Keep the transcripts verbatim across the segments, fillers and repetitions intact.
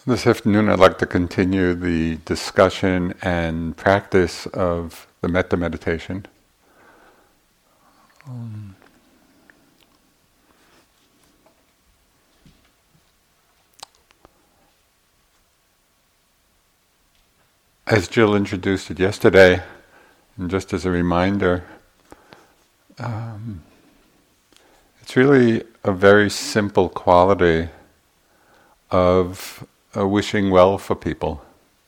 This afternoon I'd like to continue the discussion and practice of the metta meditation. Um, as Jill introduced it yesterday, and just as a reminder, um, it's really a very simple quality of uh, wishing well for people.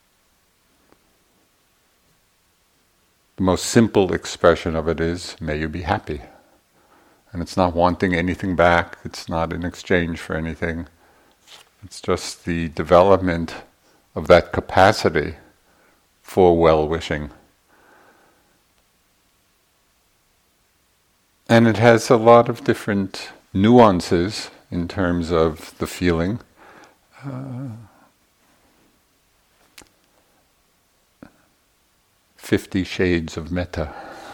The most simple expression of it is, may you be happy. And it's not wanting anything back, it's not in exchange for anything. It's just the development of that capacity for well-wishing. And it has a lot of different nuances in terms of the feeling. Uh, Fifty Shades of Metta.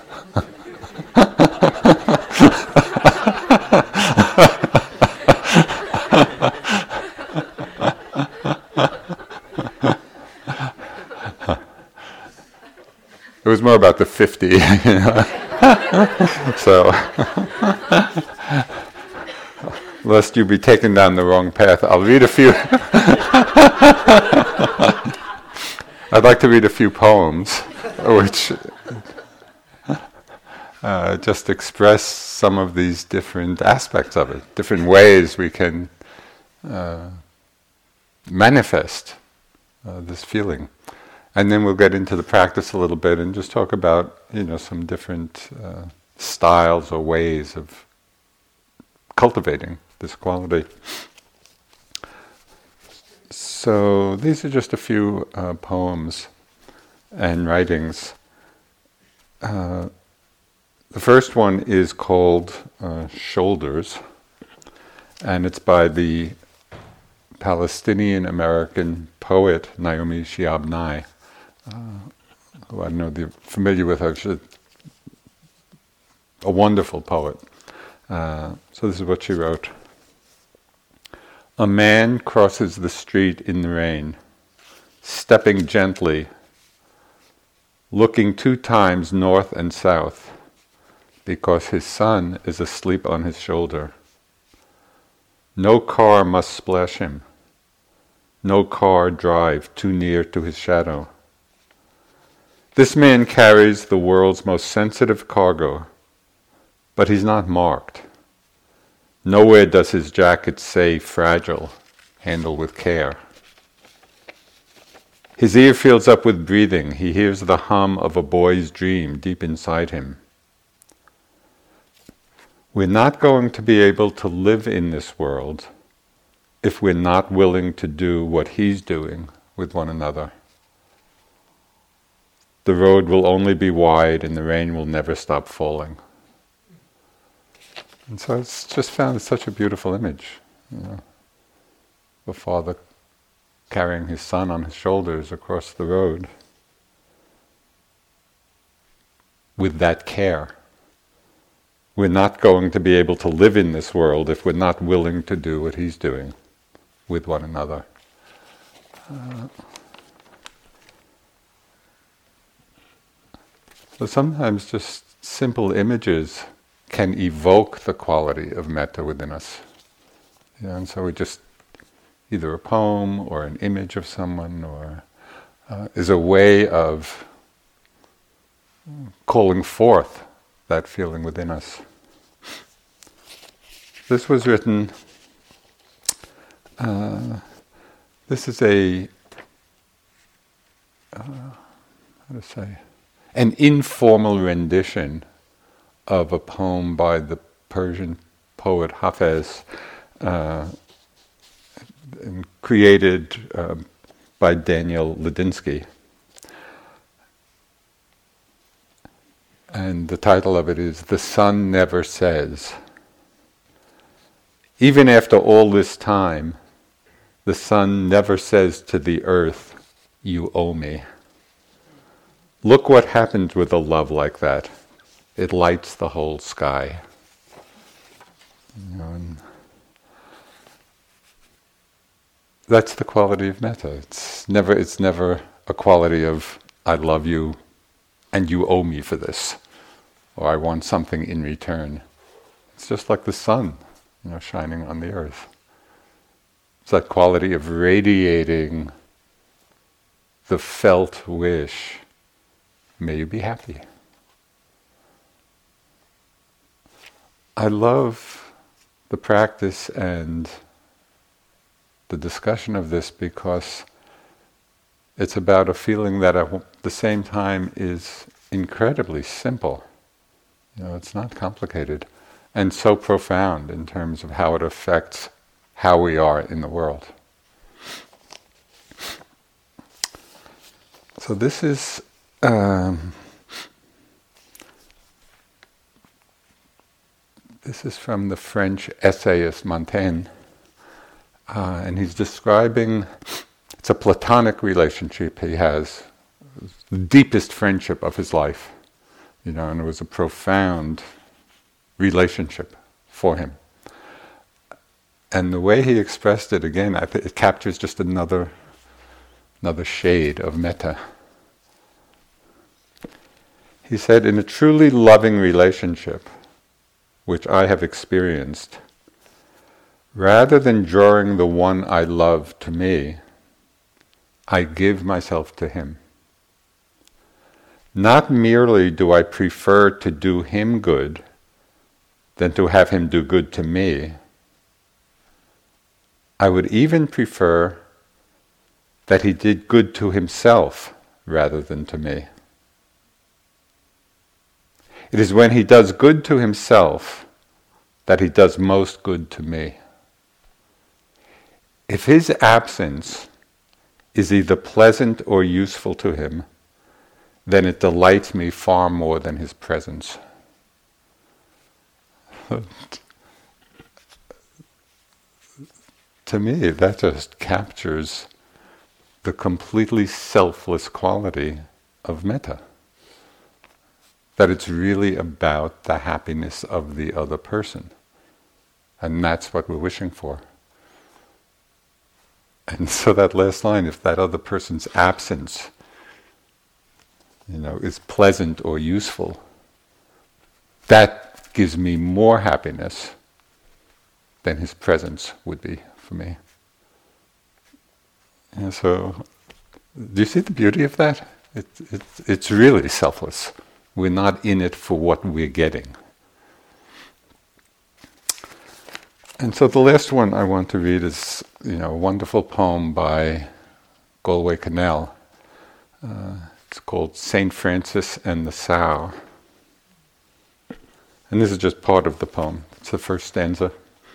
It was more about the fifty, you know. So, lest you be taken down the wrong path, I'll read a few. I'd like to read a few poems which uh, just express some of these different aspects of it, different ways we can uh, manifest uh, this feeling. And then we'll get into the practice a little bit and just talk about, you know, some different uh, styles or ways of cultivating this quality. So these are just a few uh, poems and writings. Uh, the first one is called uh, Shoulders, and it's by the Palestinian-American poet Naomi Shihab Nye, uh, who I know you're familiar with her. She's a wonderful poet. Uh, so this is what she wrote. A man crosses the street in the rain, stepping gently, looking two times north and south, because his son is asleep on his shoulder. No car must splash him, no car drive too near to his shadow. This man carries the world's most sensitive cargo, but he's not marked. Nowhere does his jacket say fragile, handle with care. His ear fills up with breathing. He hears the hum of a boy's dream deep inside him. We're not going to be able to live in this world if we're not willing to do what he's doing with one another. The road will only be wide and the rain will never stop falling. And so it's just found such a beautiful image. You know, the father carrying his son on his shoulders across the road with that care. We're not going to be able to live in this world if we're not willing to do what he's doing with one another. Uh, so sometimes just simple images can evoke the quality of metta within us. Yeah, and so we just, either a poem or an image of someone or uh, is a way of calling forth that feeling within us. This was written, uh, this is a, uh, how to say, an informal rendition of a poem by the Persian poet Hafez, uh, and created uh, by Daniel Ladinsky. And the title of it is The Sun Never Says. Even after all this time, the sun never says to the earth, you owe me. Look what happens with a love like that. It lights the whole sky. You know, and that's the quality of metta. It's never, it's never a quality of, I love you and you owe me for this, or I want something in return. It's just like the sun, you know, shining on the earth. It's that quality of radiating the felt wish, may you be happy. I love the practice and the discussion of this because it's about a feeling that at the same time is incredibly simple. You know, it's not complicated and so profound in terms of how it affects how we are in the world. So this is um, this is from the French essayist Montaigne, uh, and he's describing, it's a platonic relationship he has, the deepest friendship of his life, you know, and it was a profound relationship for him. And the way he expressed it, again, I think it captures just another another shade of metta. He said, in a truly loving relationship, which I have experienced, rather than drawing the one I love to me, I give myself to him. Not merely do I prefer to do him good than to have him do good to me, I would even prefer that he did good to himself rather than to me. It is when he does good to himself that he does most good to me. If his absence is either pleasant or useful to him, then it delights me far more than his presence. To me, that just captures the completely selfless quality of metta. That it's really about the happiness of the other person. And that's what we're wishing for. And so that last line, if that other person's absence, you know, is pleasant or useful, that gives me more happiness than his presence would be for me. And so, do you see the beauty of that? It, it, it's really selfless. We're not in it for what we're getting. And so the last one I want to read is, you know, a wonderful poem by Galway Kinnell. Uh, it's called Saint Francis and the Sow. And this is just part of the poem. It's the first stanza.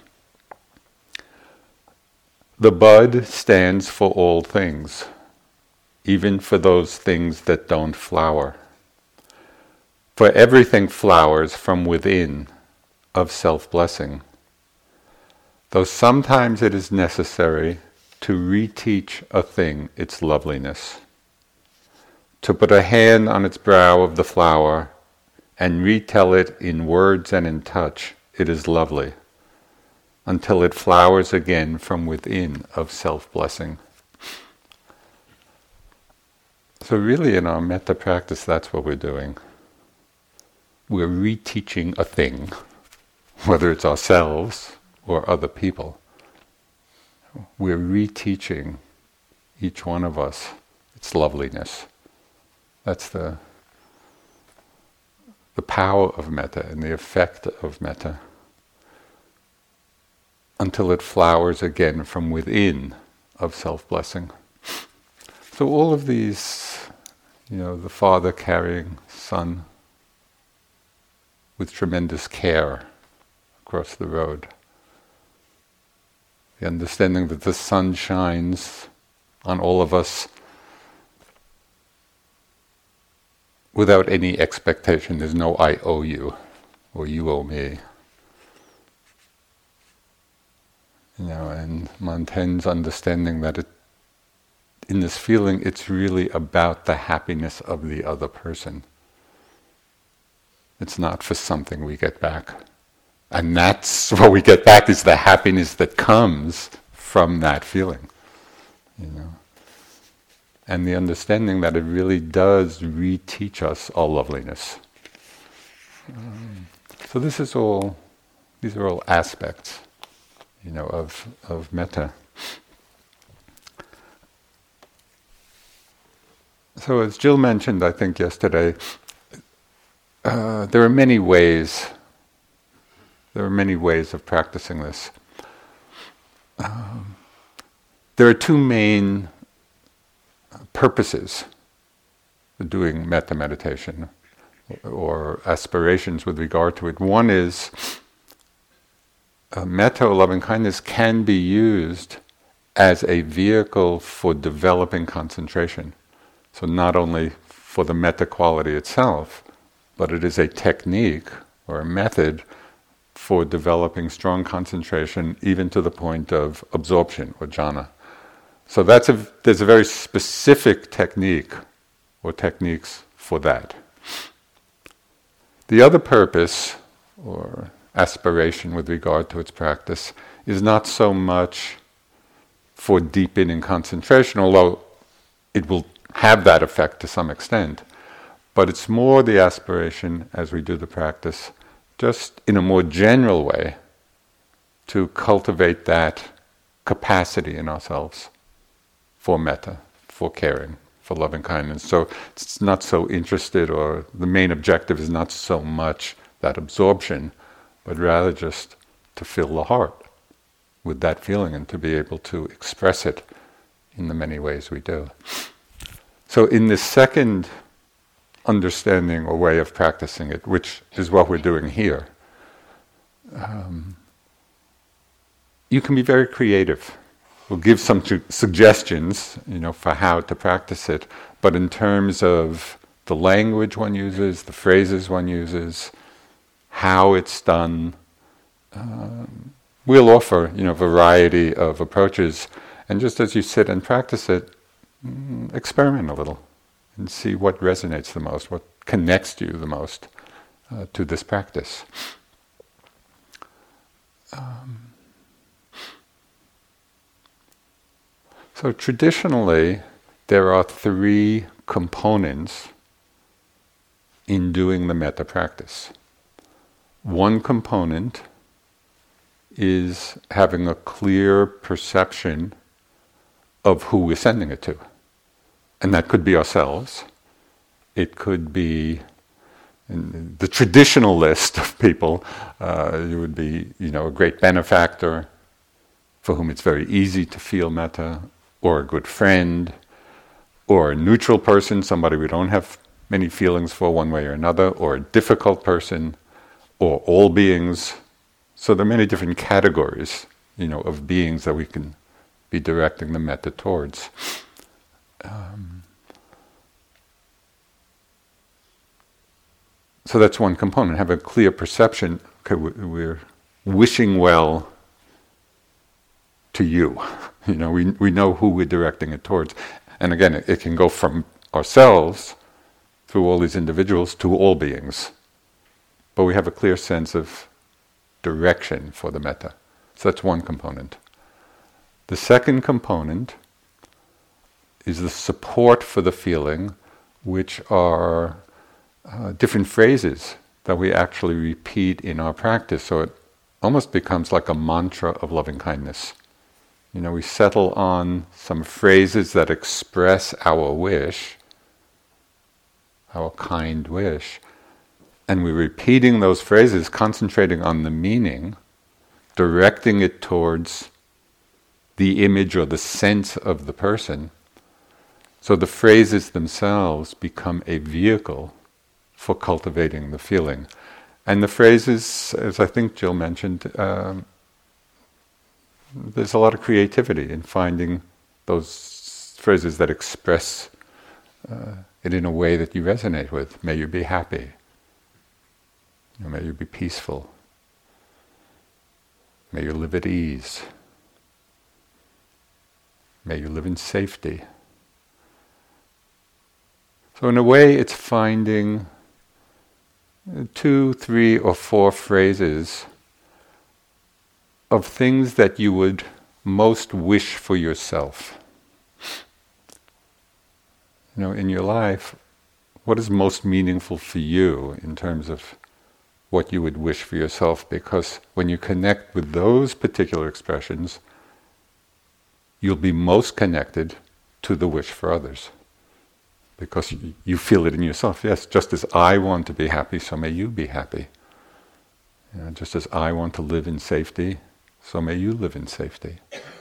The bud stands for all things, even for those things that don't flower. For everything flowers from within of self-blessing, though sometimes it is necessary to reteach a thing its loveliness, to put a hand on its brow of the flower and retell it in words and in touch, it is lovely, until it flowers again from within of self-blessing. So really in our metta practice, that's what we're doing. We're reteaching a thing, whether it's ourselves or other people. We're reteaching each one of us its loveliness. That's the, the power of metta and the effect of metta, until it flowers again from within of self-blessing. So all of these, you know, the father carrying son with tremendous care across the road, the understanding that the sun shines on all of us without any expectation. There's no I owe you or you owe me. You know, and Montaigne's understanding that it, in this feeling, it's really about the happiness of the other person. It's not for something we get back. And that's what we get back, is the happiness that comes from that feeling. you know. And the understanding that it really does reteach us all loveliness. Um, so this is all, these are all aspects, you know, of, of metta. So as Jill mentioned, I think yesterday, uh, there are many ways, there are many ways of practicing this. Um, there are two main purposes for doing metta meditation, or aspirations with regard to it. One is uh, metta, or loving kindness, can be used as a vehicle for developing concentration. So not only for the metta quality itself, but it is a technique or a method for developing strong concentration, even to the point of absorption or jhana. So that's a, there's a very specific technique or techniques for that. The other purpose or aspiration with regard to its practice is not so much for deepening concentration, although it will have that effect to some extent, but it's more the aspiration as we do the practice, just in a more general way, to cultivate that capacity in ourselves for metta, for caring, for loving kindness. So it's not so interested, or the main objective is not so much that absorption, but rather just to fill the heart with that feeling and to be able to express it in the many ways we do. So in this second understanding or way of practicing it, which is what we're doing here, um, you can be very creative. We'll give some su- suggestions, you know, for how to practice it, but in terms of the language one uses, the phrases one uses, how it's done, um, we'll offer, you know, variety of approaches, and just as you sit and practice it, mm, experiment a little and see what resonates the most, what connects to you the most uh, to this practice. Um, So traditionally, there are three components in doing the metta practice. One component is having a clear perception of who we're sending it to. And that could be ourselves. It could be in the traditional list of people. Uh, it would be, you know, a great benefactor for whom it's very easy to feel metta, or a good friend, or a neutral person, somebody we don't have many feelings for one way or another, or a difficult person, or all beings. So there are many different categories, you know, of beings that we can be directing the metta towards. Um, so that's one component, have a clear perception, okay, we're wishing well to you. You know, we we know who we're directing it towards. And again, it, it can go from ourselves, through all these individuals, to all beings. But we have a clear sense of direction for the metta. So that's one component. The second component is the support for the feeling, which are uh, different phrases that we actually repeat in our practice. So it almost becomes like a mantra of loving kindness. You know, we settle on some phrases that express our wish, our kind wish, and we're repeating those phrases, concentrating on the meaning, directing it towards the image or the sense of the person. So the phrases themselves become a vehicle for cultivating the feeling. And the phrases, as I think Jill mentioned, um, there's a lot of creativity in finding those phrases that express uh, it in a way that you resonate with. May you be happy. May you be peaceful. May you live at ease. May you live in safety. So in a way, it's finding two, three, or four phrases of things that you would most wish for yourself. You know, in your life, what is most meaningful for you in terms of what you would wish for yourself? Because when you connect with those particular expressions, you'll be most connected to the wish for others. Because you, you feel it in yourself. Yes, just as I want to be happy, so may you be happy. You know, just as I want to live in safety, so may you live in safety.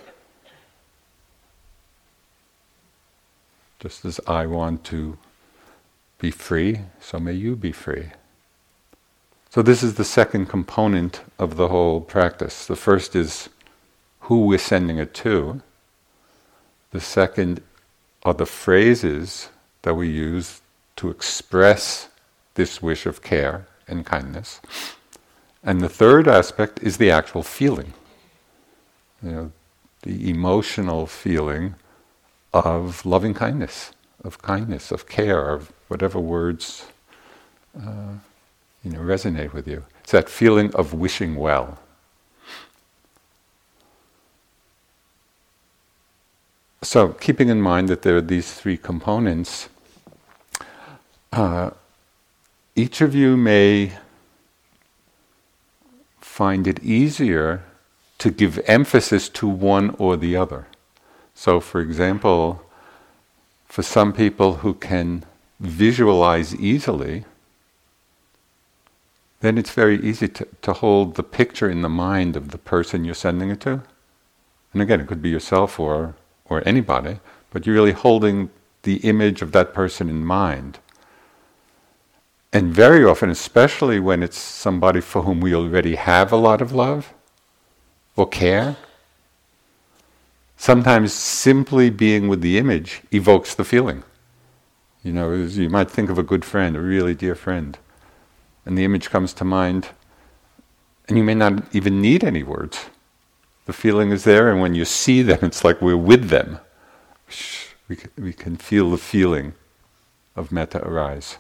Just as I want to be free, so may you be free. So this is the second component of the whole practice. The first is who we're sending it to. The second are the phrases that we use to express this wish of care and kindness. And the third aspect is the actual feeling. You know, the emotional feeling of loving kindness, of kindness, of care, of whatever words uh, you know, resonate with you. It's that feeling of wishing well. So, keeping in mind that there are these three components, uh, each of you may find it easier to give emphasis to one or the other. So, for example, for some people who can visualize easily, then it's very easy to, to hold the picture in the mind of the person you're sending it to. And again, it could be yourself or or anybody, but you're really holding the image of that person in mind. And very often, especially when it's somebody for whom we already have a lot of love or care, sometimes simply being with the image evokes the feeling. You know, you might think of a good friend, a really dear friend, and the image comes to mind, and you may not even need any words. The feeling is there, and when you see them, it's like we're with them. We can, we can feel the feeling of metta arise.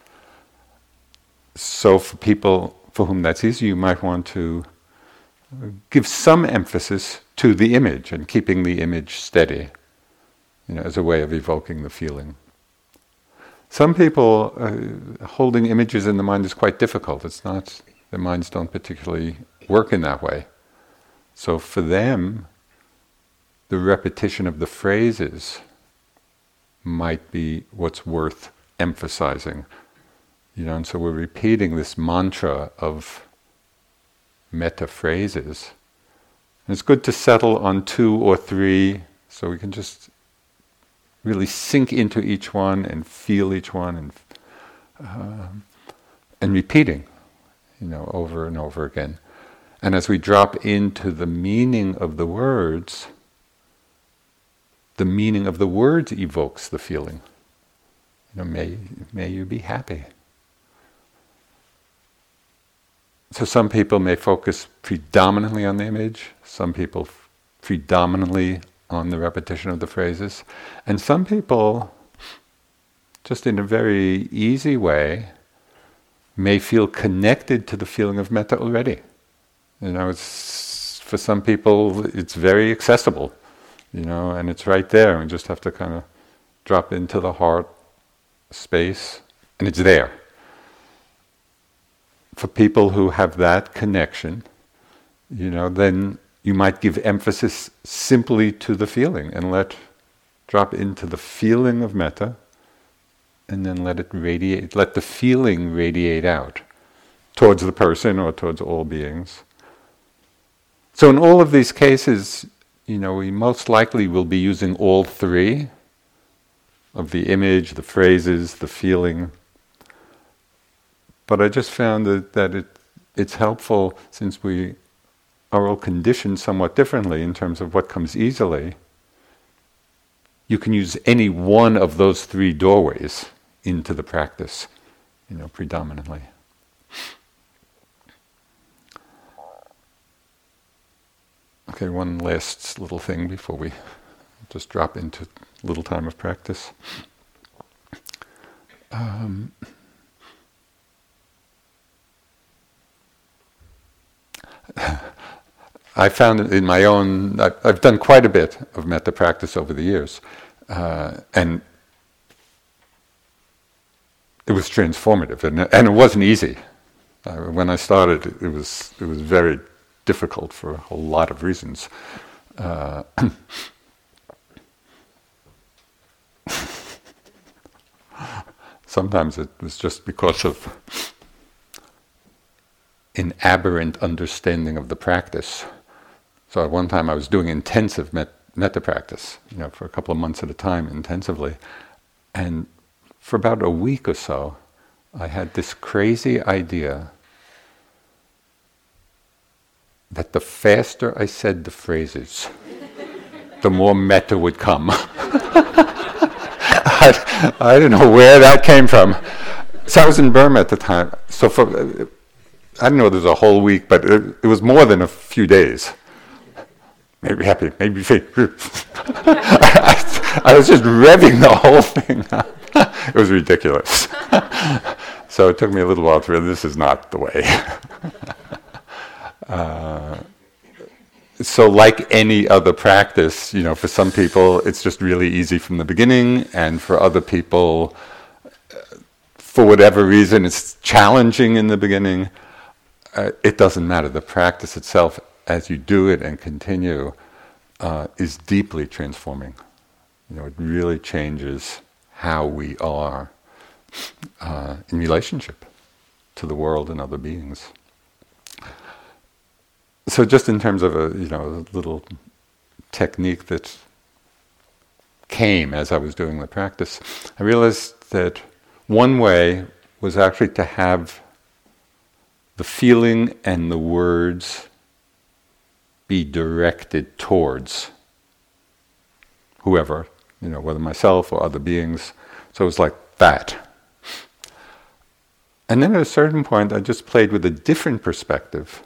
So for people for whom that's easy, you might want to give some emphasis to the image and keeping the image steady, you know, as a way of evoking the feeling. Some people, uh, holding images in the mind is quite difficult. It's not, their minds don't particularly work in that way. So for them, the repetition of the phrases might be what's worth emphasizing. You know, and so we're repeating this mantra of metta phrases. And it's good to settle on two or three, so we can just really sink into each one and feel each one, and uh, and repeating, you know, over and over again. And as we drop into the meaning of the words, the meaning of the words evokes the feeling. You know, may may you be happy. So some people may focus predominantly on the image, some people f- predominantly on the repetition of the phrases, and some people, just in a very easy way, may feel connected to the feeling of metta already. You know, it's, for some people, it's very accessible, you know, and it's right there. We just have to kind of drop into the heart space, and it's there. For people who have that connection, you know, then you might give emphasis simply to the feeling and let drop into the feeling of metta, and then let it radiate, let the feeling radiate out towards the person or towards all beings. So in all of these cases, you know, we most likely will be using all three of the image, the phrases, the feeling. But I just found that, that it it's helpful, since we are all conditioned somewhat differently in terms of what comes easily. You can use any one of those three doorways into the practice, you know, predominantly. Okay, one last little thing before we just drop into a little time of practice. Um, I found in my own, I've done quite a bit of metta practice over the years, uh, and it was transformative, and and it wasn't easy. Uh, when I started, it was it was very difficult for a whole lot of reasons. Uh, sometimes it was just because of an aberrant understanding of the practice. So at one time I was doing intensive met- metta practice, you know, for a couple of months at a time, intensively. And for about a week or so, I had this crazy idea that the faster I said the phrases, the more metta would come. I, I don't know where that came from. So I was in Burma at the time. So for, I don't know, there was a whole week, but it, it was more than a few days. Maybe happy, maybe fake. I, I was just revving the whole thing up. It was ridiculous. So it took me a little while to realize this is not the way. uh, so like any other practice, you know, for some people it's just really easy from the beginning, and for other people, for whatever reason, it's challenging in the beginning. Uh, it doesn't matter. The practice itself, as you do it and continue, uh, is deeply transforming. You know, it really changes how we are uh, in relationship to the world and other beings. So, just in terms of a you know a little technique that came as I was doing the practice, I realized that one way was actually to have the feeling and the words be directed towards whoever, you know, whether myself or other beings. So it was like that. And then at a certain point, I just played with a different perspective.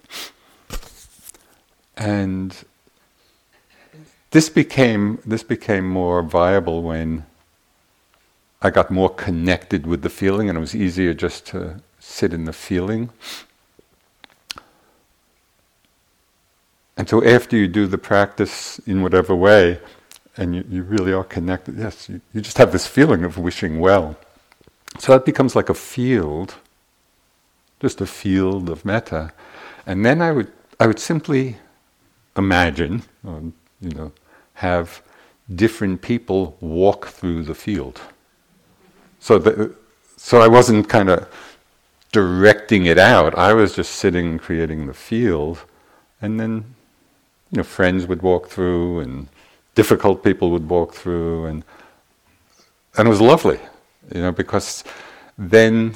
And this became this became more viable when I got more connected with the feeling, and it was easier just to sit in the feeling. And so after you do the practice in whatever way, and you, you really are connected, yes, you, you just have this feeling of wishing well. So that becomes like a field, just a field of metta. And then I would I would simply imagine, or, you know, have different people walk through the field. So the, so I wasn't kind of directing it out. I was just sitting and creating the field, and then, you know, friends would walk through, and difficult people would walk through, and and it was lovely, you know, because then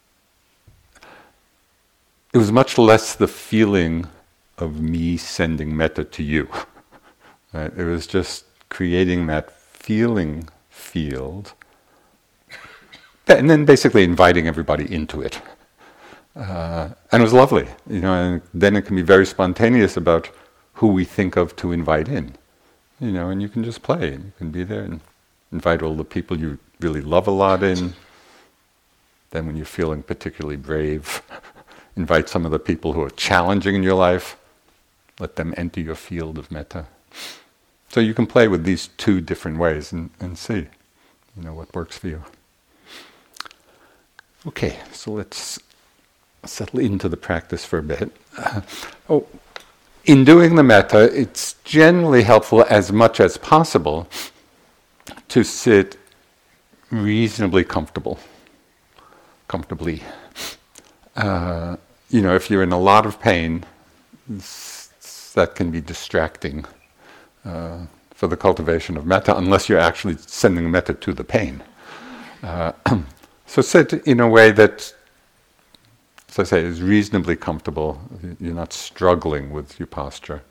it was much less the feeling of me sending metta to you. Right? It was just creating that feeling field, and then basically inviting everybody into it. Uh, and it was lovely, you know. And then it can be very spontaneous about who we think of to invite in, you know. And you can just play, and you can be there and invite all the people you really love a lot in. Then, when you're feeling particularly brave, invite some of the people who are challenging in your life. Let them enter your field of metta. So you can play with these two different ways and, and see, you know, what works for you. Okay, so let's settle into the practice for a bit. Uh, oh, in doing the metta, it's generally helpful, as much as possible, to sit reasonably comfortable, comfortably. Uh, you know, if you're in a lot of pain, that can be distracting uh, for the cultivation of metta, unless you're actually sending metta to the pain. Uh, so sit in a way that, as I say, is reasonably comfortable. You're not struggling with your posture.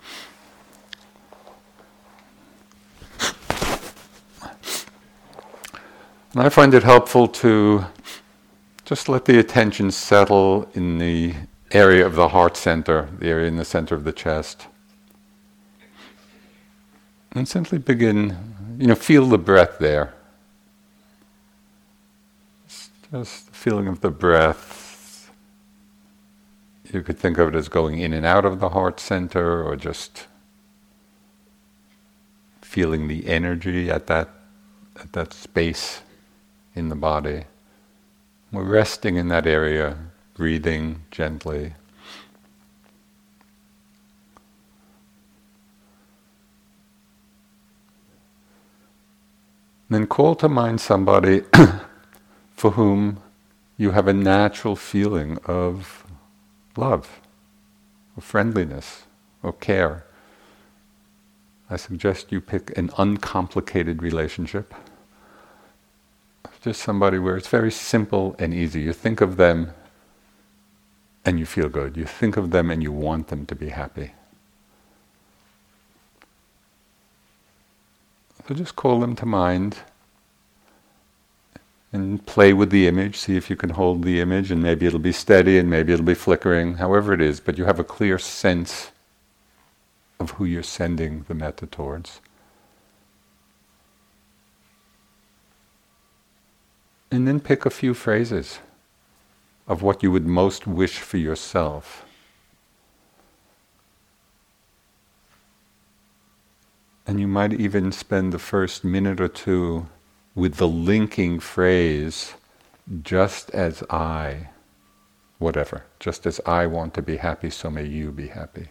And I find it helpful to just let the attention settle in the area of the heart center, the area in the center of the chest. And simply begin, you know, feel the breath there. Just the feeling of the breath. You could think of it as going in and out of the heart center, or just feeling the energy at that at that space in the body. We're resting in that area, breathing gently. Then call to mind somebody for whom you have a natural feeling of love, of friendliness, or care. I suggest you pick an uncomplicated relationship. Just somebody where it's very simple and easy. You think of them and you feel good. You think of them and you want them to be happy. So just call them to mind and play with the image. See if you can hold the image, and maybe it'll be steady and maybe it'll be flickering, however it is, but you have a clear sense of who you're sending the metta towards. And then pick a few phrases of what you would most wish for yourself. And you might even spend the first minute or two with the linking phrase, just as I, whatever, just as I want to be happy, so may you be happy.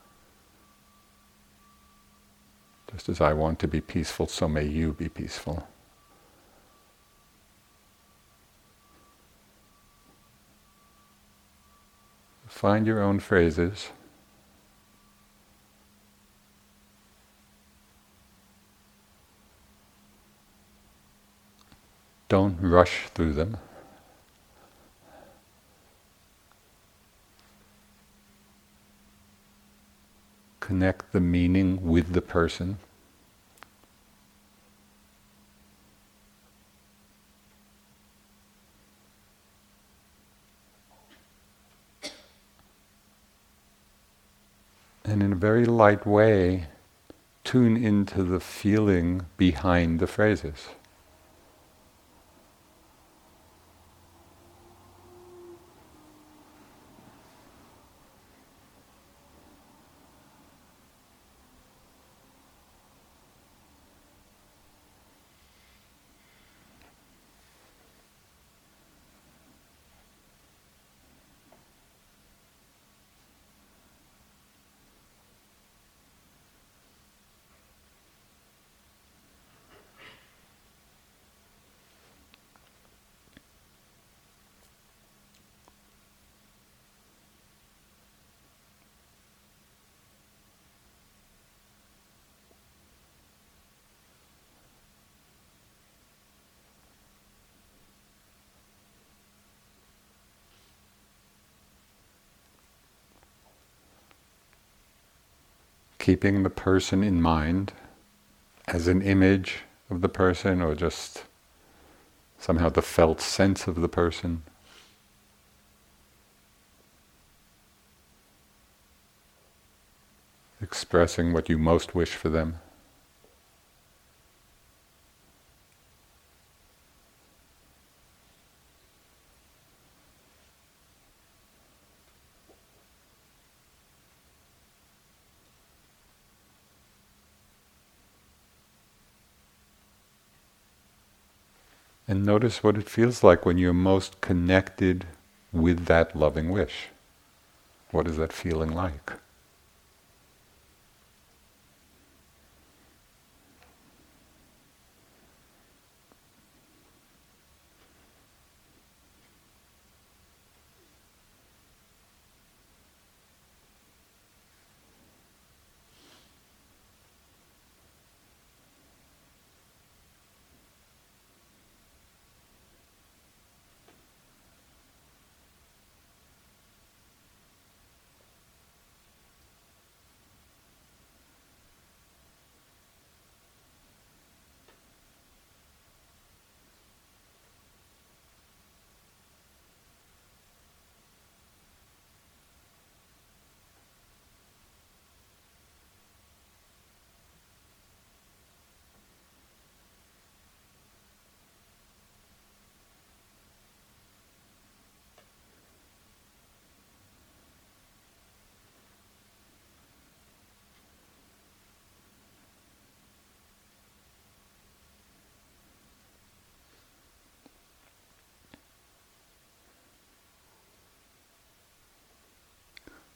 Just as I want to be peaceful, so may you be peaceful. Find your own phrases. Don't rush through them. Connect the meaning with the person. And in a very light way, tune into the feeling behind the phrases. Keeping the person in mind as an image of the person, or just somehow the felt sense of the person. Expressing what you most wish for them. And notice what it feels like when you're most connected with that loving wish. What is that feeling like?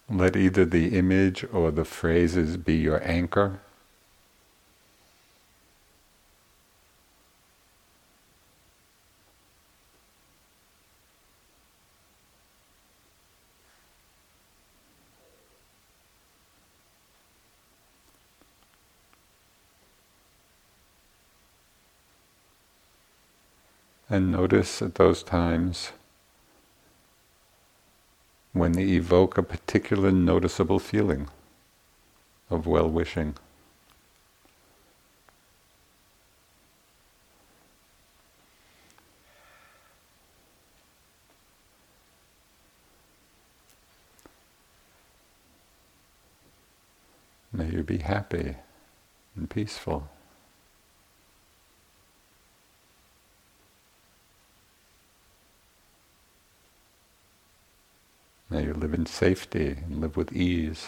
Let either the image or the phrases be your anchor. And notice at those times when they evoke a particular noticeable feeling of well-wishing. May you be happy and peaceful. May you live in safety and live with ease.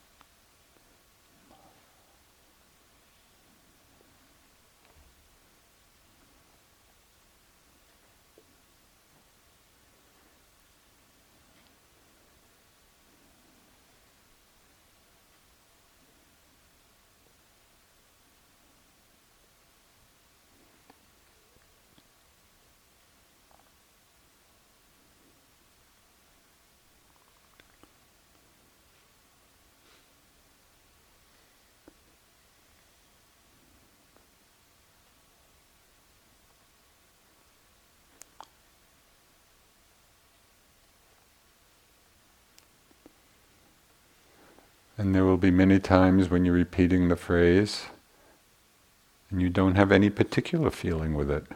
And there will be many times when you're repeating the phrase and you don't have any particular feeling with it.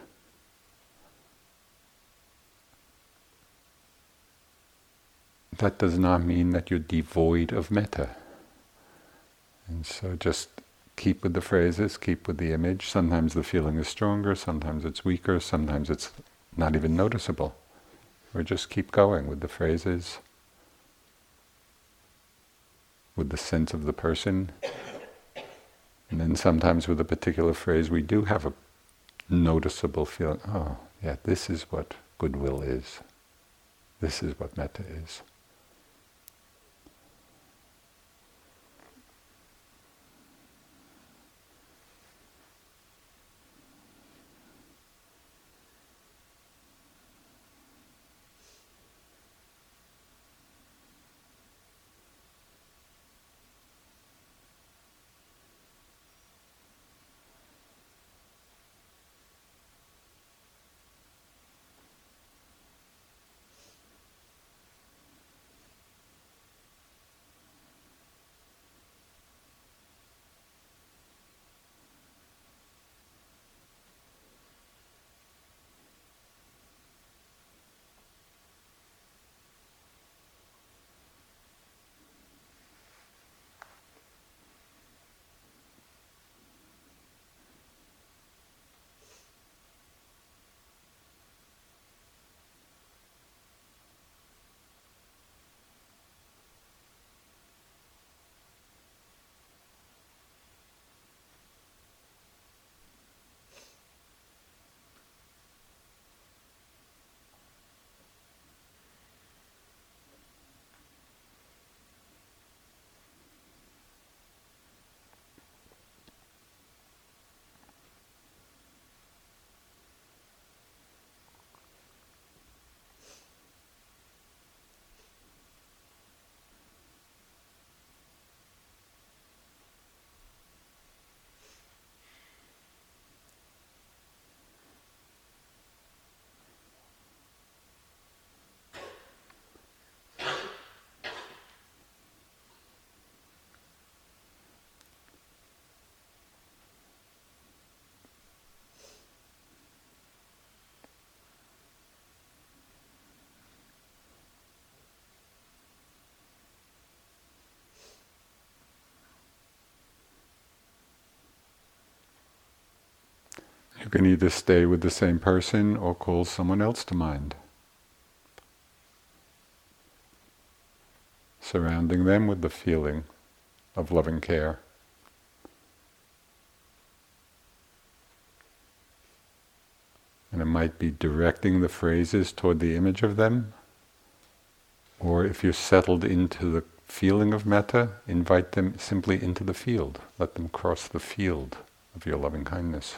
That does not mean that you're devoid of metta. And so just keep with the phrases, keep with the image. Sometimes the feeling is stronger, sometimes it's weaker, sometimes it's not even noticeable. Or just keep going with the phrases, with the sense of the person. And then sometimes with a particular phrase we do have a noticeable feeling, oh yeah, this is what goodwill is. This is what metta is. You can either stay with the same person or call someone else to mind. Surrounding them with the feeling of loving care. And it might be directing the phrases toward the image of them, or if you're settled into the feeling of metta, invite them simply into the field. Let them cross the field of your loving kindness.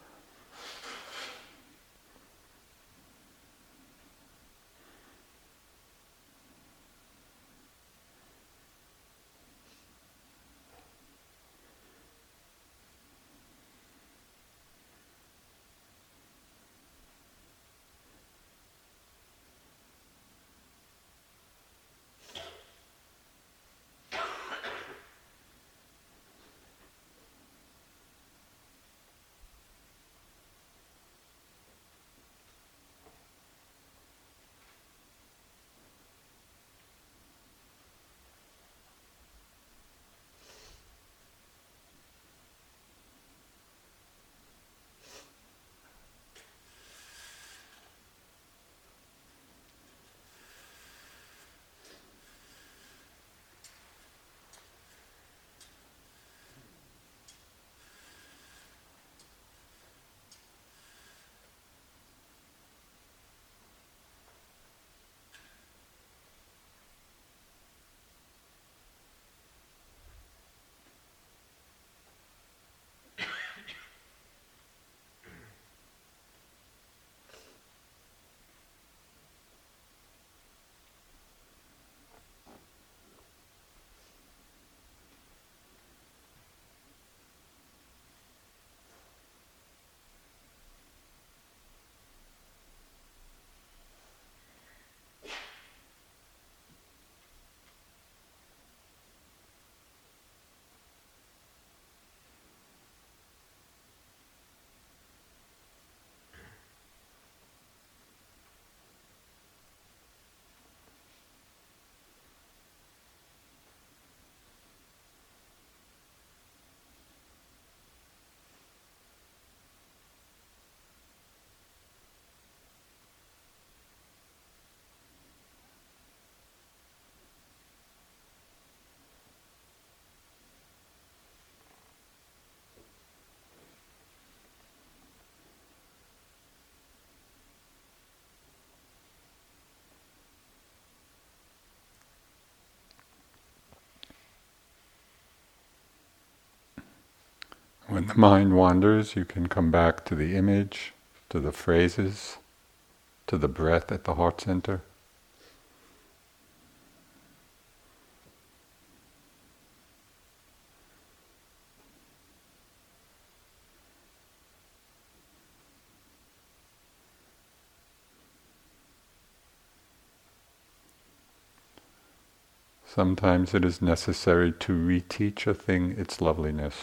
When the mind wanders, you can come back to the image, to the phrases, to the breath at the heart center. Sometimes it is necessary to reteach a thing its loveliness.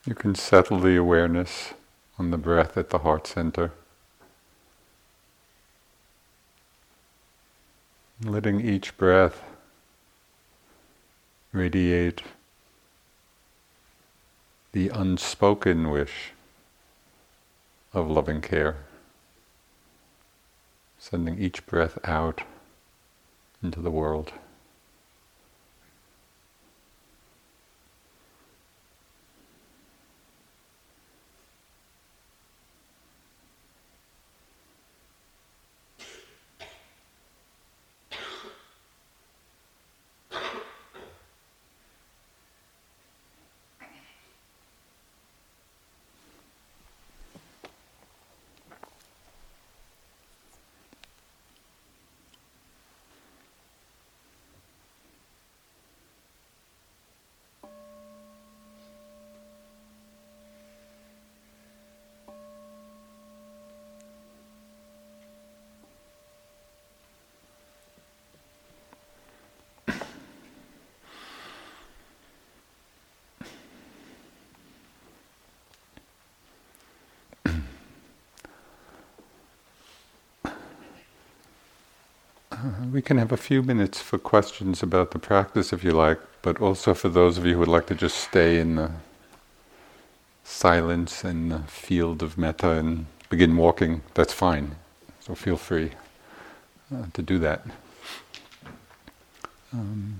You can settle the awareness on the breath at the heart center, letting each breath radiate the unspoken wish of loving care, sending each breath out into the world. We can have a few minutes for questions about the practice if you like, but also for those of you who would like to just stay in the silence and the field of metta and begin walking, that's fine. So feel free uh, to do that. Um,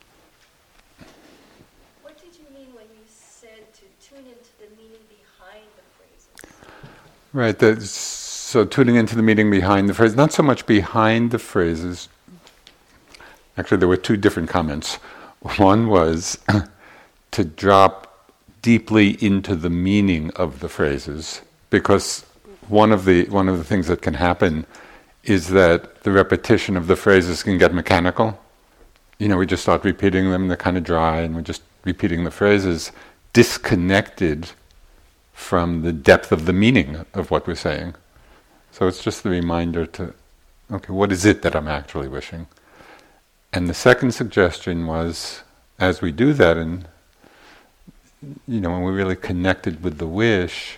what did you mean when you said to tune into the meaning behind the phrases? Right, that's So tuning into the meaning behind the phrase, not so much behind the phrases. Actually, there were two different comments. One was to drop deeply into the meaning of the phrases, because one of the one of the things that can happen is that the repetition of the phrases can get mechanical. You know, we just start repeating them, they're kind of dry, and we're just repeating the phrases, disconnected from the depth of the meaning of what we're saying. So it's just the reminder to, okay, what is it that I'm actually wishing? And the second suggestion was, as we do that, and you know, when we're really connected with the wish,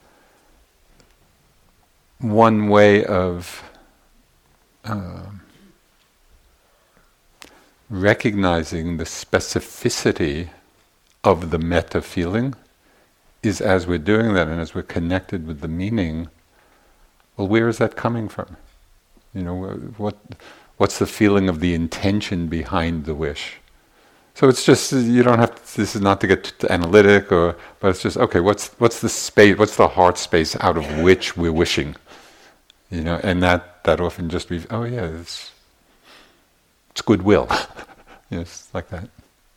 one way of uh, recognizing the specificity of the metta feeling is, as we're doing that and as we're connected with the meaning, well, where is that coming from? You know, what what's the feeling of the intention behind the wish? So it's just, you don't have to, this is not to get too analytic, or but it's just, okay, what's what's the space, what's the heart space out of which we're wishing? You know, and that, that often just be, oh yeah, it's it's goodwill. Yes, like that.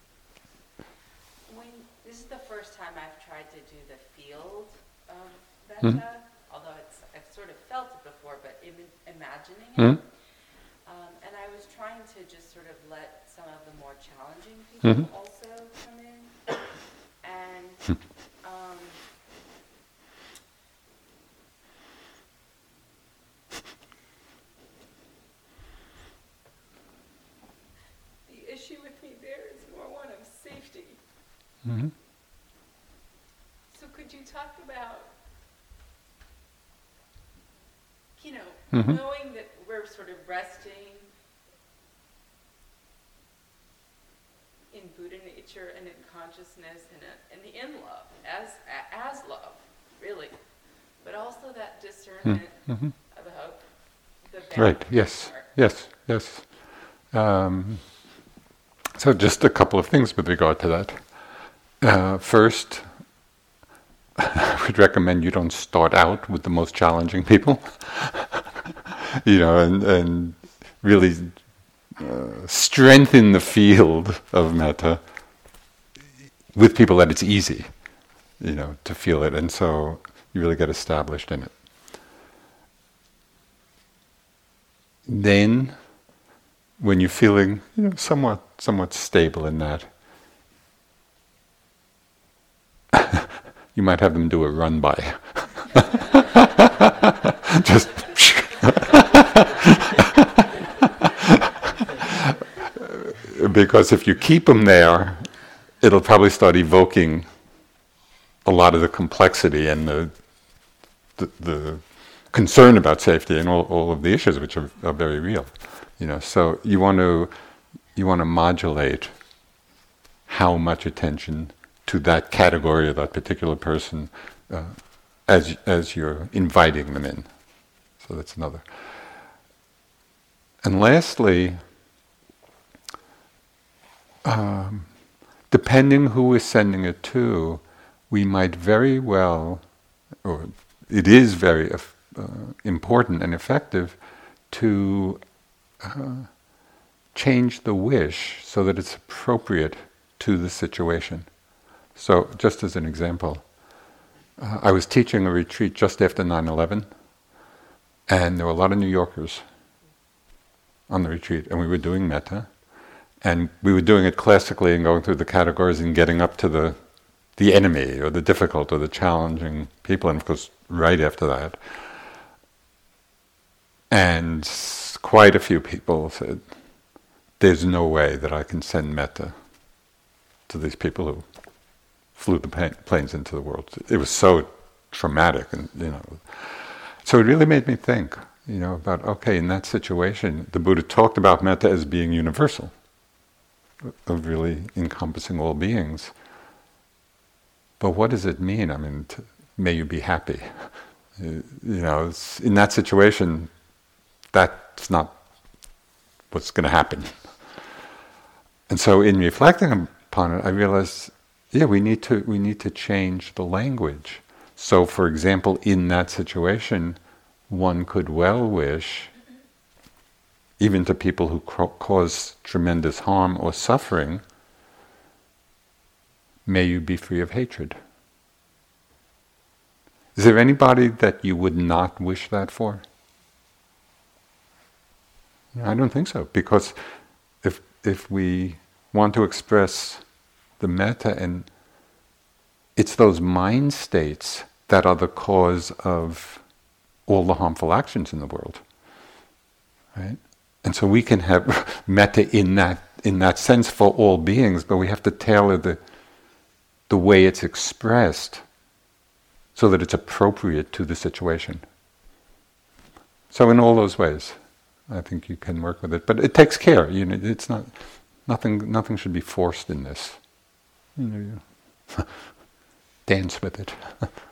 When this is the first time I've tried to do the field of metta. Mm-hmm. Imagining it, mm-hmm. um, and I was trying to just sort of let some of the more challenging people mm-hmm. also come in, and um, the issue with me there is more one of safety. Mm-hmm. So could you talk about, you know, mm-hmm. knowing that we're sort of resting in Buddha nature and in consciousness and, uh, and the in love, as as love, really, but also that discernment mm-hmm. of the hope, the right, yes, part. yes, yes. Um, so just a couple of things with regard to that. Uh, first, I would recommend you don't start out with the most challenging people. You know, and, and really uh, strengthen the field of metta with people that it's easy, you know, to feel it, and so you really get established in it. Then, when you're feeling, you know, somewhat somewhat stable in that, you might have them do a run by. Just. Because if you keep them there, it'll probably start evoking a lot of the complexity and the the, the concern about safety and all, all of the issues which are, are very real. You know, so you want to you want to modulate how much attention to that category or that particular person uh, as as you're inviting them in. So that's another. And lastly, um, depending who we're sending it to, we might very well, or it is very uh, important and effective to uh, change the wish so that it's appropriate to the situation. So, just as an example, uh, I was teaching a retreat just after nine eleven, and there were a lot of New Yorkers on the retreat, and we were doing metta, and we were doing it classically and going through the categories and getting up to the the enemy or the difficult or the challenging people, and of course right after that. And quite a few people said, there's no way that I can send metta to these people who flew the pa- planes into the world. It was so traumatic, and you know. So it really made me think, you know, about, okay, in that situation, the Buddha talked about metta as being universal, of really encompassing all beings. But what does it mean? I mean, to, may you be happy. You know, it's, in that situation, that's not what's going to happen. And so, in reflecting upon it, I realized, yeah, we need to we need to change the language. So, for example, in that situation, one could well wish, even to people who cro- cause tremendous harm or suffering, may you be free of hatred. Is there anybody that you would not wish that for? I don't think so, because if if we want to express the metta, and it's those mind states that are the cause of all the harmful actions in the world, right? And so we can have metta in that in that sense for all beings, but we have to tailor the the way it's expressed so that it's appropriate to the situation. So in all those ways, I think you can work with it, but it takes care. You know, it's not nothing. Nothing should be forced in this. You know, you dance with it.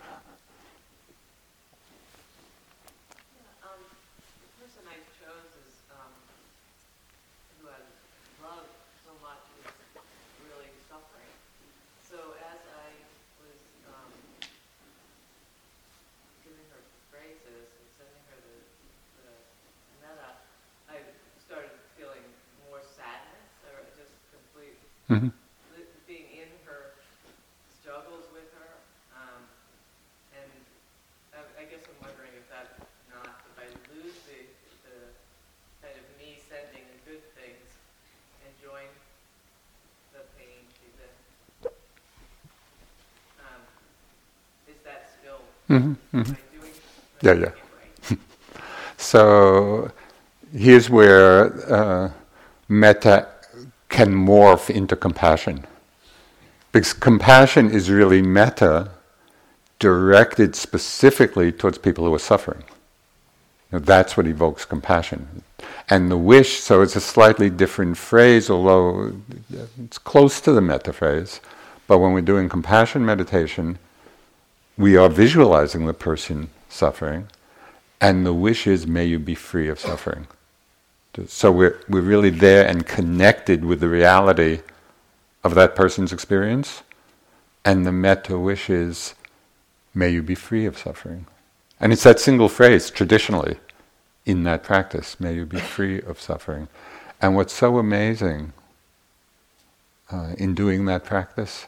Mm-hmm. Being in her struggles with her, um, and I, I guess I'm wondering if that not, if I lose the, the kind of me sending good things, enjoying the pain she's in, um, is that still, Mm-hmm. Mm-hmm. am I doing yeah, yeah. Right? So here's where uh, metta can morph into compassion. Because compassion is really metta directed specifically towards people who are suffering. You know, that's what evokes compassion. And the wish, so it's a slightly different phrase, although it's close to the metta phrase. But when we're doing compassion meditation, we are visualizing the person suffering, and the wish is, may you be free of suffering. So we're we're really there and connected with the reality of that person's experience, and the metta wish is, may you be free of suffering. And it's that single phrase, traditionally, in that practice, may you be free of suffering. And what's so amazing uh, in doing that practice,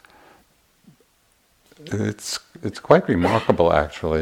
it's it's quite remarkable, actually.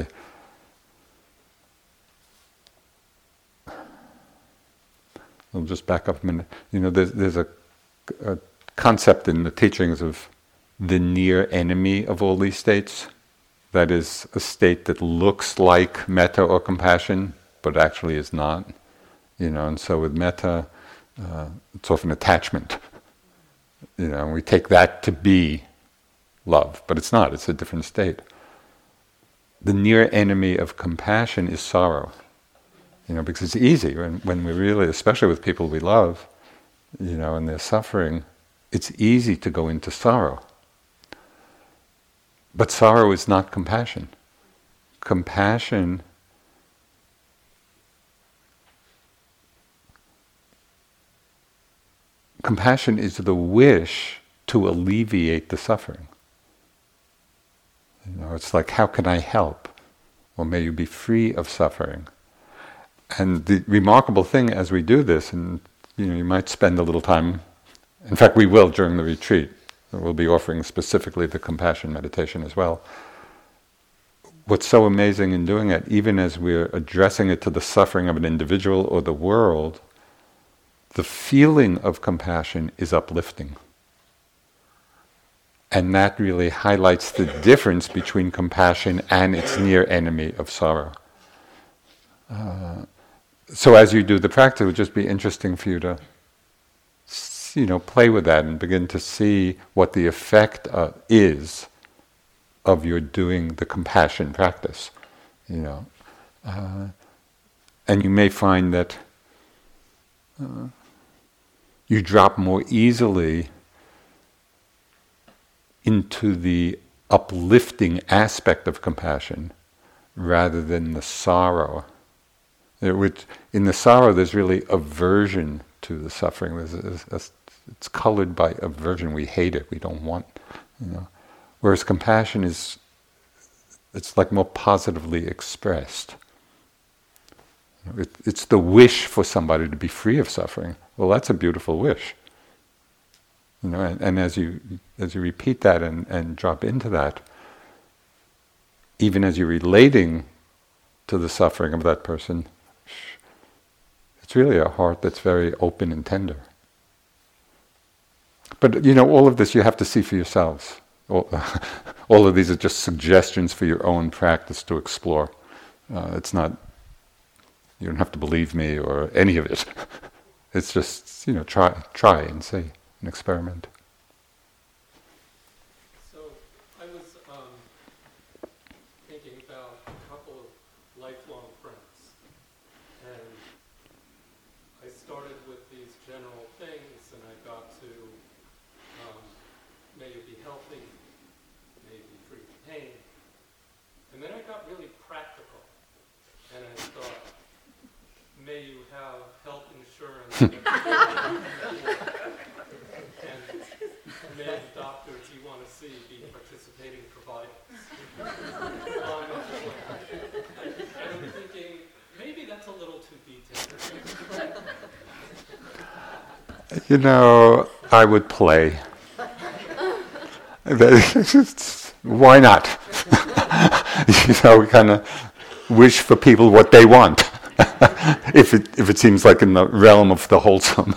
I'll just back up a minute. You know, there's, there's a, a concept in the teachings of the near enemy of all these states. That is a state that looks like metta or compassion, but actually is not. You know, and so with metta, uh, it's often attachment. You know, and we take that to be love, but it's not, it's a different state. The near enemy of compassion is sorrow. You know, because it's easy when, when we really, especially with people we love, you know, and they're suffering, it's easy to go into sorrow. But sorrow is not compassion. Compassion Compassion is the wish to alleviate the suffering. You know, it's like, how can I help? Well, may you be free of suffering. And the remarkable thing as we do this, and you know, you might spend a little time, in fact we will during the retreat, we'll be offering specifically the compassion meditation as well. What's so amazing in doing it, even as we're addressing it to the suffering of an individual or the world, the feeling of compassion is uplifting. And that really highlights the difference between compassion and its near enemy of sorrow. Uh, so as you do the practice, it would just be interesting for you to, you know, play with that and begin to see what the effect uh, is of your doing the compassion practice. You know, uh, and you may find that uh, you drop more easily into the uplifting aspect of compassion rather than the sorrow. It would, in the sorrow, there's really aversion to the suffering. There's a, a, it's colored by aversion. We hate it. We don't want, you know. Whereas compassion is, it's like more positively expressed. It, it's the wish for somebody to be free of suffering. Well, that's a beautiful wish. You know, and, and as you as you repeat that and, and drop into that, even as you're relating to the suffering of that person, it's really a heart that's very open and tender. But you know, all of this you have to see for yourselves. All, all of these are just suggestions for your own practice to explore. Uh, it's not, you don't have to believe me or any of it. It's just, you know, try try and see and experiment. So I was um, thinking about a couple of lifelong friends, and I started with these general things, and I got to um, may you be healthy, may you be free of pain, and then I got really practical, and I thought, may you have health insurance. And may the doctors you want to see be participating providers. On and I'm thinking, maybe that's a little too detailed. You know, I would play. Why not? You know, we kind of wish for people what they want. if it if it seems like in the realm of the wholesome.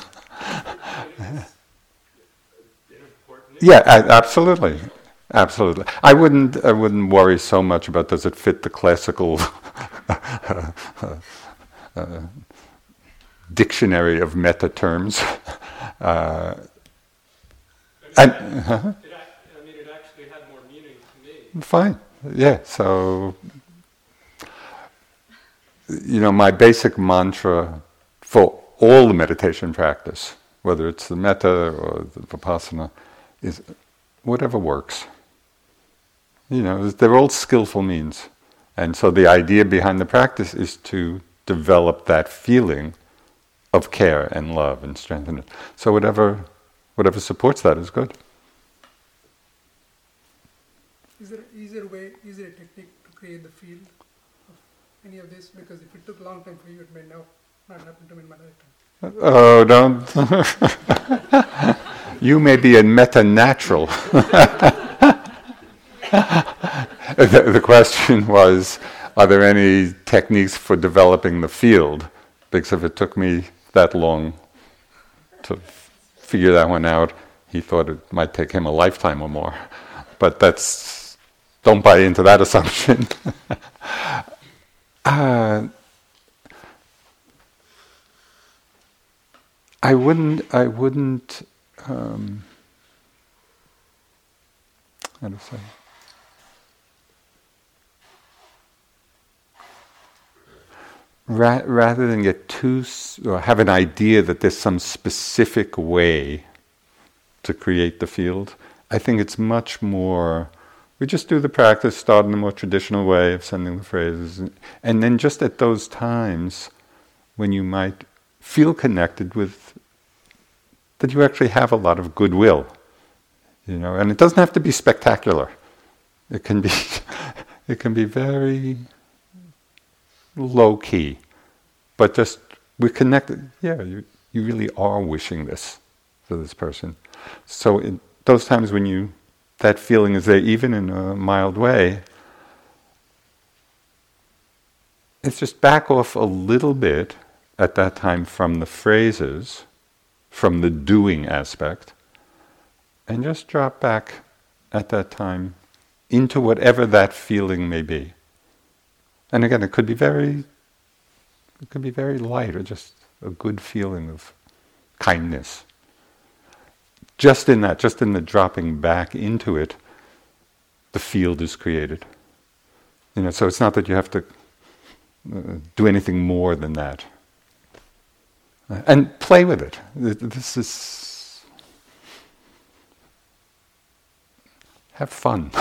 Yeah, a- absolutely, absolutely. I wouldn't I wouldn't worry so much about does it fit the classical uh, uh, dictionary of meta terms. Uh, and uh-huh. It, I mean, it actually had more meaning to me. Fine, yeah. So, you know, my basic mantra for all the meditation practice, whether it's the metta or the vipassana, is whatever works. You know, they're all skillful means. And so the idea behind the practice is to develop that feeling of care and love and strengthen it. So whatever whatever supports that is good. Is there an easier way, easier technique to create the field of any of this? Because if it took a long time for you, it may now not happen to me in my lifetime. Oh, don't. You may be a meta-natural. the, the question was, are there any techniques for developing the field? Because if it took me that long to figure that one out, he thought it might take him a lifetime or more. But that's, don't buy into that assumption. uh, I wouldn't, I wouldn't, um, how to say? Ra- rather than get too, s- or have an idea that there's some specific way to create the field, I think it's much more, we just do the practice, start in the more traditional way of sending the phrases, and, and then just at those times when you might feel connected with, that you actually have a lot of goodwill, you know, and it doesn't have to be spectacular. It can be, it can be very low key, but just we're connected. Yeah, you you really are wishing this for this person. So in those times when you that feeling is there, even in a mild way, it's just back off a little bit at that time from the phrases, from the doing aspect, and just drop back at that time into whatever that feeling may be. And again, it could be very, it could be very light, or just a good feeling of kindness. Just in that, just in the dropping back into it, the field is created. You know, so it's not that you have to uh, do anything more than that. Uh, and play with it. This is, have fun.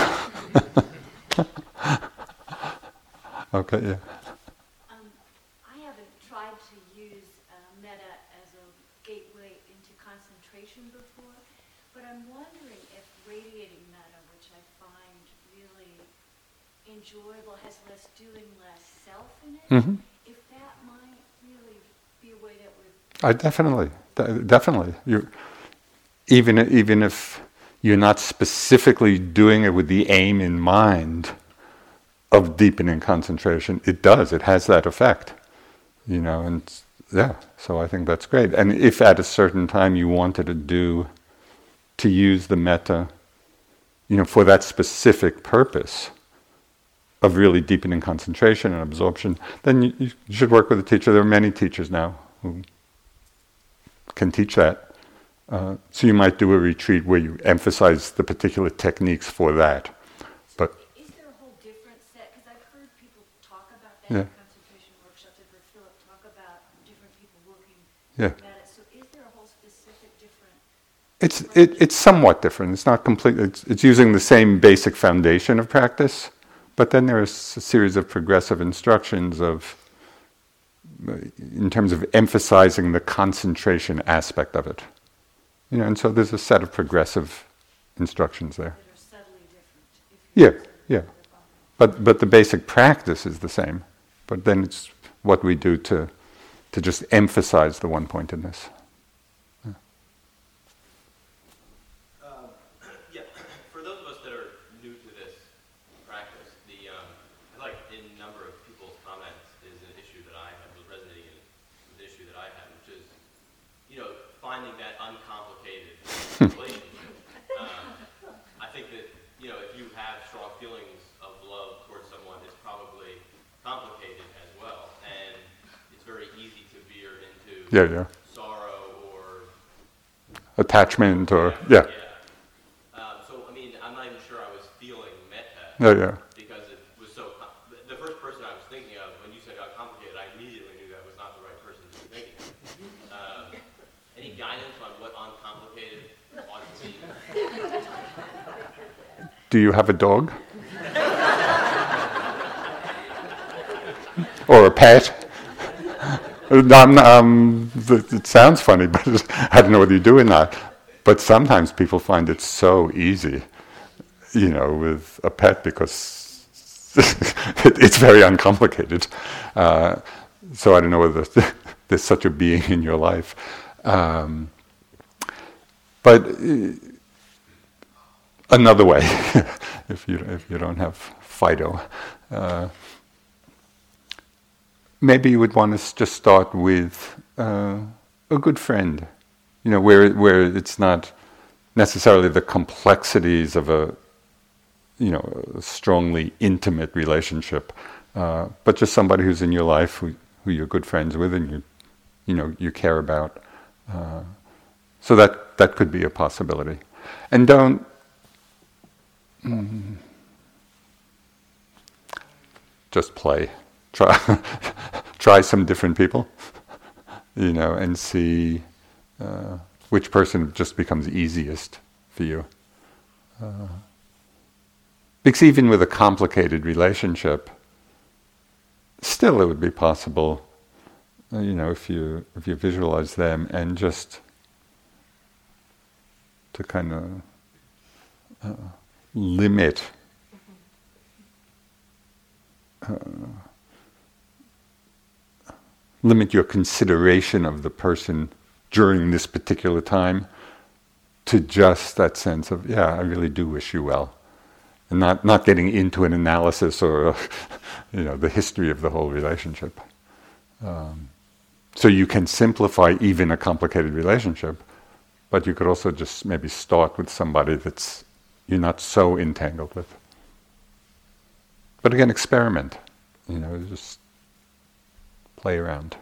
Okay, yeah. Um, I haven't tried to use uh, metta as a gateway into concentration before, but I'm wondering if radiating metta, which I find really enjoyable, has less doing, less self in it, Mm-hmm. if that might really be a way that would... I definitely, de- definitely. You, even even if you're not specifically doing it with the aim in mind of deepening concentration, it does. It has that effect, you know. And yeah, so I think that's great. And if at a certain time you wanted to do, to use the metta, you know, for that specific purpose of really deepening concentration and absorption, then you, you should work with a teacher. There are many teachers now who can teach that. Uh, so you might do a retreat where you emphasize the particular techniques for that. But Is there a whole different set? Because I've heard people talk about that Yeah. in concentration workshops. I've heard Philip talk about different people working yeah, metta. So is there a whole specific different... it's it, it's somewhat different. It's not completely. It's, it's using the same basic foundation of practice, but then there is a series of progressive instructions of, in terms of emphasizing the concentration aspect of it. You know, and so there's a set of progressive instructions there. that are subtly different? If you Yeah, use it yeah. with the body? But but the basic practice is the same. But then it's what we do to to just emphasize the one-pointedness. Um, yeah, for those of us that are new to this practice, the um, I like in a number of people's comments is an issue that I have, was resonating in the issue that I have, which is, you know, finding that uncomplicated relationship. Um, I think that, you know, if you have strong feelings of love towards someone, it's probably complicated as well, and it's very easy to veer into Yeah, yeah. sorrow or Attachment or yeah, Um, so, I mean, I'm not even sure I was feeling metta yeah, yeah. because it was so. Com- the- the first person I was thinking of when you said uncomplicated, I immediately knew that was not the right person to be thinking of. Um, any guidance on what uncomplicated ought to be? Do you have a dog? Or a pet? No, I'm not, um, th- it sounds funny, but I don't know whether you do or not. But sometimes people find it so easy, you know, with a pet because it, it's very uncomplicated. Uh, so I don't know whether there's such a being in your life. Um, but uh, another way, if you if you don't have Fido. Uh, Maybe you would want to just start with uh, a good friend, you know, where where it's not necessarily the complexities of a, you know, a strongly intimate relationship, uh, but just somebody who's in your life who who you're good friends with and you, you know, you care about. Uh, so that that could be a possibility, and don't mm, just play. Try, try some different people, you know, and see uh, which person just becomes easiest for you. Uh, because even with a complicated relationship, still it would be possible, uh, you know, if you if you visualize them and just to kind of uh, limit uh, limit your consideration of the person during this particular time to just that sense of, yeah, I really do wish you well. And not, not getting into an analysis or, you know, the history of the whole relationship. Um, so you can simplify even a complicated relationship, but you could also just maybe start with somebody that's you're not so entangled with. But again, experiment. You know, just play around.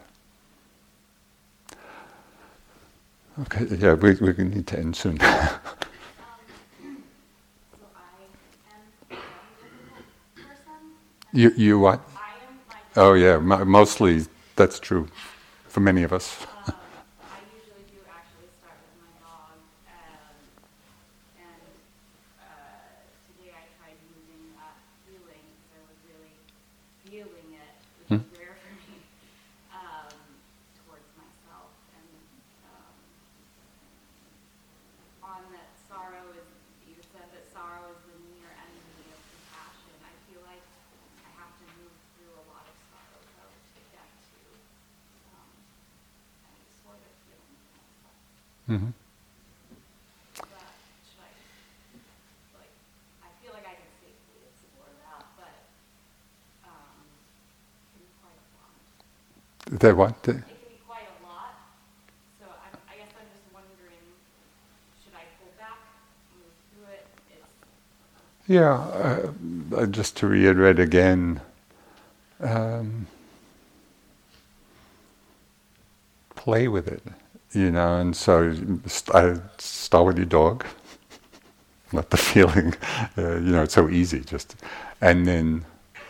Okay, yeah, we we need to end soon. You you what? Oh yeah, mo- mostly that's true for many of us. Um, I usually do actually start with my dog, um, and uh, today I tried using uh, feeling, because I was really feeling it, which Hmm? is rare for me, um, towards myself. And um, on that sorrow is, you said that sorrow is the near enemy of compassion. I feel like I have to move through a lot of sorrow though to get to um, any sort of feeling for myself. Mm-hmm. But should I, like, I feel like I can safely explore that, but um, it can be quite a lot. They what? They- It can be quite a lot. So I, I guess I'm just wondering, should I pull back, move through it? It's Yeah, uh, uh, just to reiterate again, um, play with it, you know, and so st- I start with your dog, let the feeling, uh, you know, it's so easy just, and then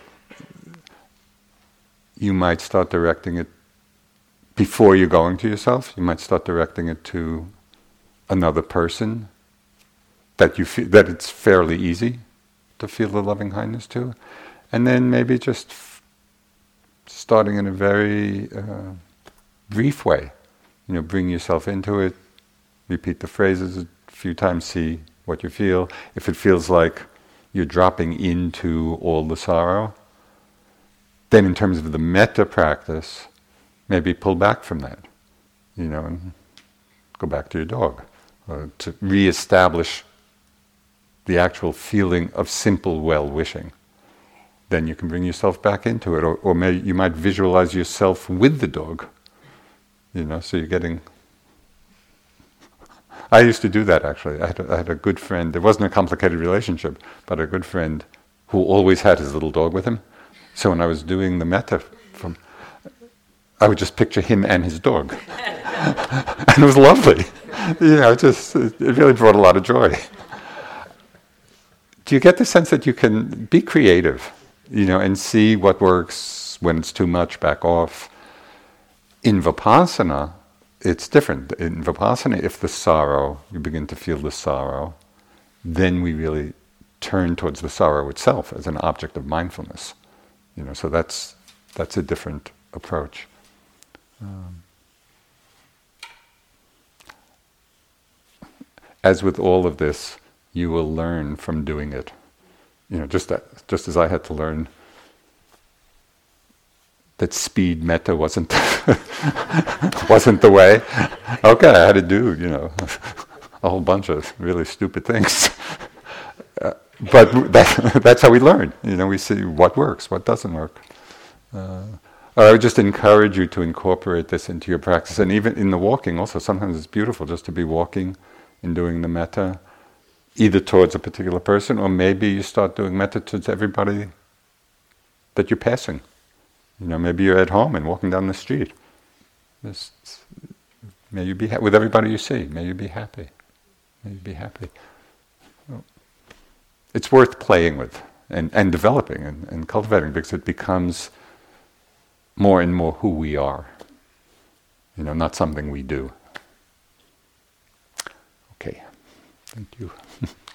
you might start directing it before you're going to yourself, you might start directing it to another person that you feel, that it's fairly easy to feel the loving kindness to, and then maybe just f- starting in a very uh, brief way, you know, bring yourself into it, repeat the phrases a few times, see what you feel. If it feels like you're dropping into all the sorrow, then in terms of the metta practice, maybe pull back from that, you know, and go back to your dog, or to re-establish the actual feeling of simple well-wishing. Then you can bring yourself back into it, or, or maybe you might visualize yourself with the dog, you know, so you're getting... I used to do that actually. I had, a, I had a good friend, it wasn't a complicated relationship, but a good friend who always had his little dog with him. So when I was doing the metta, from, I would just picture him and his dog. And it was lovely. You know, it just, it really brought a lot of joy. Do you get the sense that you can be creative, you know, and see what works? When it's too much, back off. In Vipassana, it's different. In Vipassana, if the sorrow, you begin to feel the sorrow, then we really turn towards the sorrow itself as an object of mindfulness. You know, so that's that's a different approach. Um, as with all of this, you will learn from doing it. You know, just that, just as I had to learn that speed metta wasn't wasn't the way. Okay, I had to do, you know, a whole bunch of really stupid things. Uh, but that, that's how we learn. You know, we see what works, what doesn't work. Uh, I would just encourage you to incorporate this into your practice, and even in the walking. Also, sometimes it's beautiful just to be walking and doing the metta, either towards a particular person, or maybe you start doing metta towards everybody that you're passing. You know, maybe you're at home and walking down the street. Just, may you be ha- with everybody you see. May you be happy. May you be happy. Oh. it's worth playing with and, and developing and, and cultivating, because it becomes more and more who we are. You know, not something we do. Okay, thank you.